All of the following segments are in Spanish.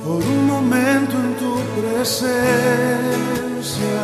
por un momento en tu presencia,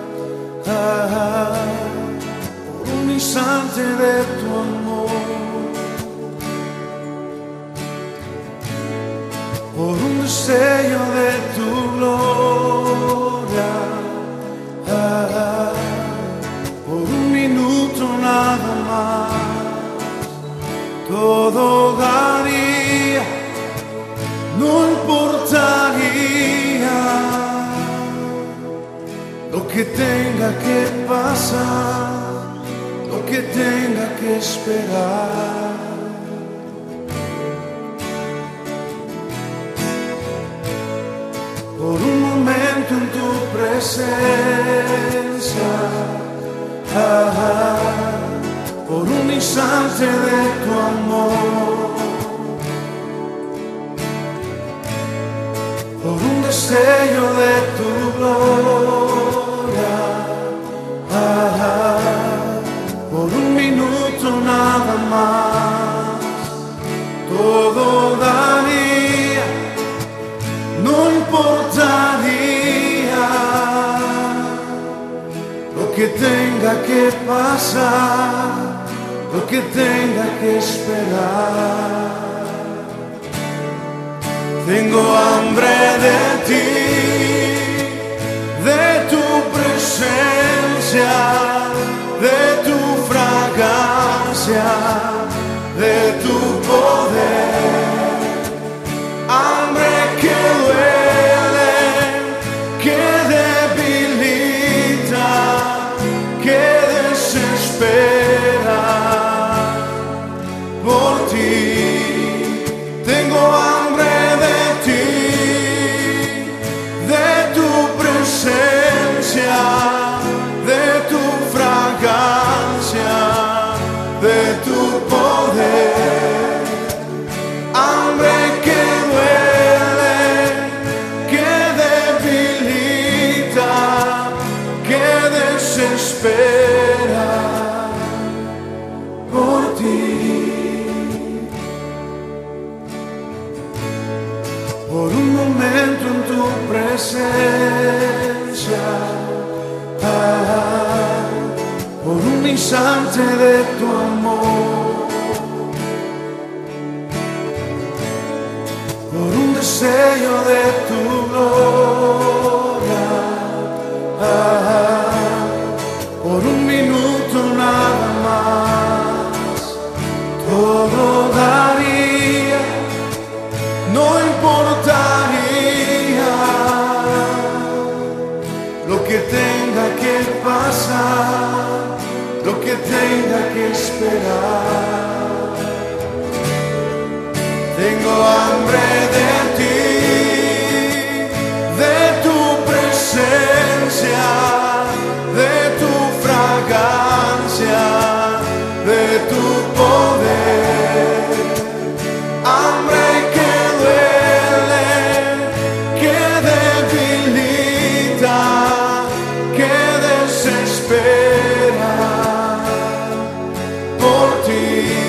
por un instante de tu amor, por un destello de tu gloria, por un minuto nada más, todo daría, no importaría lo que tenga que pasar, lo que tenga que esperar. Por un momento en tu presencia, por un instante de tu amor, por un destello de tu gloria, por un minuto nada más, todo daría, no importaría lo que tenga que pasar, lo que tenga que esperar. Tengo hambre de ti, de tu presencia, de tu fragancia, de tu poder. Hambre que duele, que debilita, que desespera por ti. Tengo hambre de ti, de tu presencia, de tu fragancia, de tu poder. Hambre que duele, que debilita, que desespera por ti. Por un momento en tu presencia, por un instante de tu amor, por un destello de tu gloria, por un minuto nada más, todo daría, no importaría lo que tenga que pasar, lo que tenga que esperar. Tengo hambre de ti, de tu presencia, de tu fragancia, de tu poder. Hambre que duele, que debilita, que desespera por ti.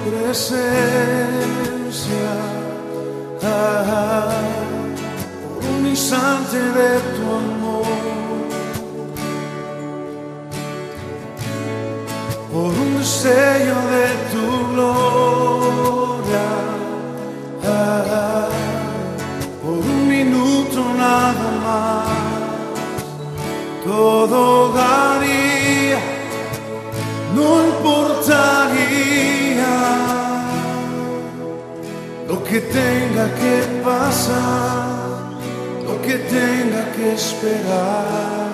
presencia, por un instante de tu amor, por un destello de tu gloria, por un minuto nada más, todo daría, no importaría lo que tenga que pasar, lo que tenga que esperar.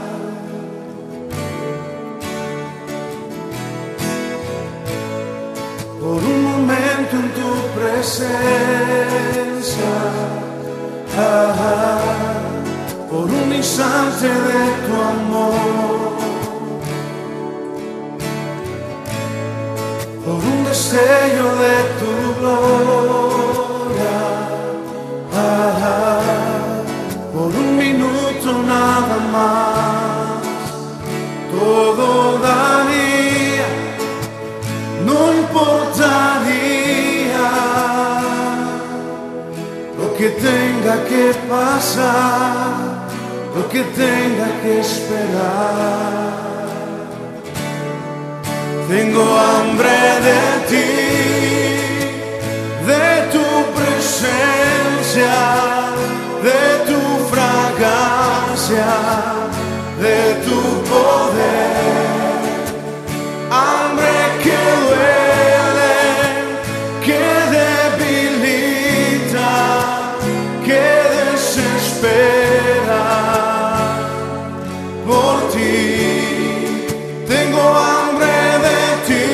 Por un momento en tu presencia, por un instante de tu amor, por un destello de tu gloria, por un minuto nada más, todo daría, no importaría lo que tenga que pasar, lo que tenga que esperar. Tengo hambre de ti, de tu presencia, de tu fragancia, de tu poder. Hambre que duele, que debilita, que desespera por ti. Tengo hambre de ti,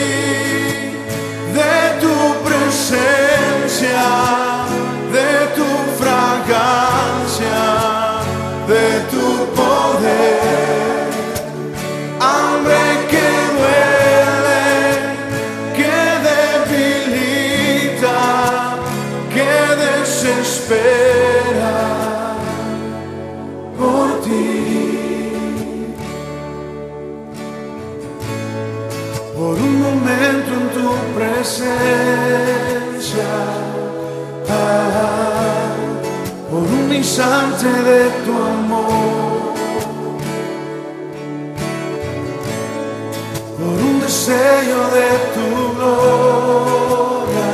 de tu presencia, de tu fragancia, de tu poder. Hambre que duele, que debilita, que desespera por ti. Por un momento en tu presencia, por un instante de tu amor, por un destello de tu gloria,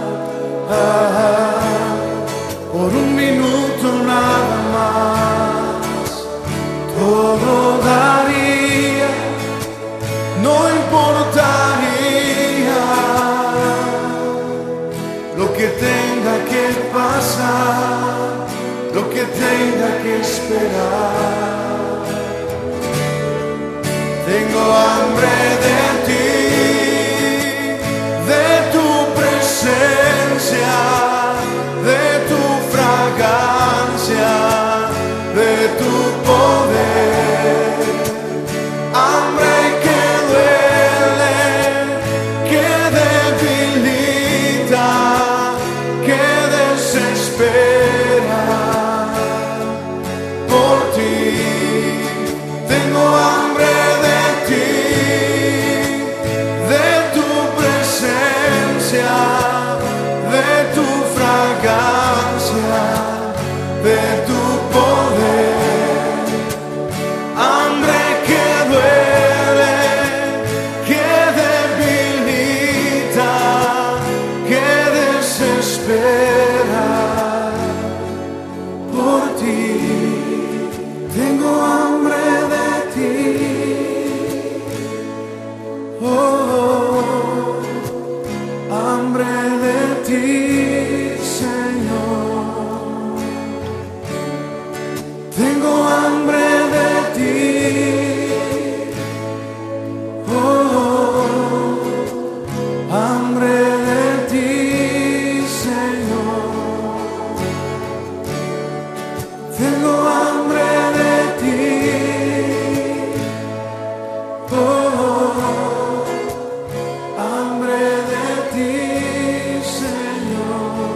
por un minuto nada más, todo daría, no importaría lo que tenga que pasar, lo que tenga que esperar. Tengo hambre de ti, de tu presencia, de tu fragancia, de tu poder. Hambre que duele, que debilita, que desespera por ti. Tengo hambre de ti, de tu presencia, de tu fragancia, de tu poder. Hambre que duele, que debilita, que desespera por ti. Tengo hambre de ti, oh, hambre de ti, Señor. Tengo hambre de ti, oh, hambre de ti, Señor. Tengo hambre de ti, oh, hambre de ti, Señor.